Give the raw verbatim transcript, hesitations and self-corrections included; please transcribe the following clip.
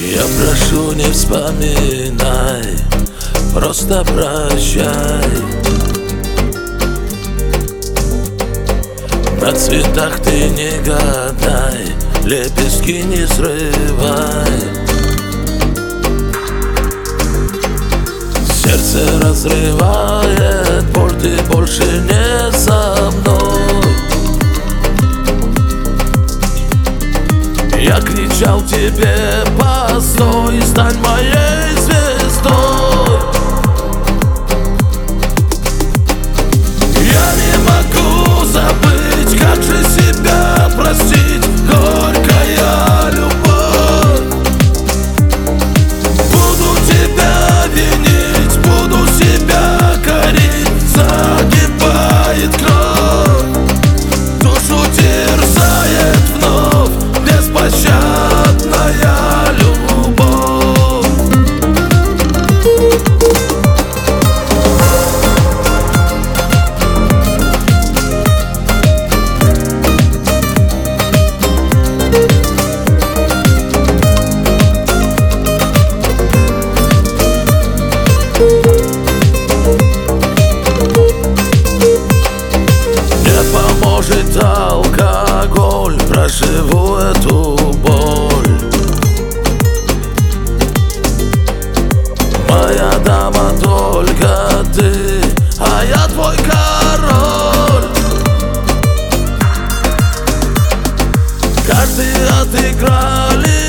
Я прошу, не вспоминай, просто прощай. На цветах ты не гадай, лепестки не срывай. Сердце разрывает боль, ты больше не со мной. Я кричал тебе: постой, стань моей звездой. Я не могу забыть, как же себя простить, горькая любовь. Буду тебя винить, буду себя корить, загибает кровь, душу терзает вновь беспощадная любовь. Не поможет алкоголь, проживу эту боль. Моя дама только ты, а я твой король. Карты отыграли,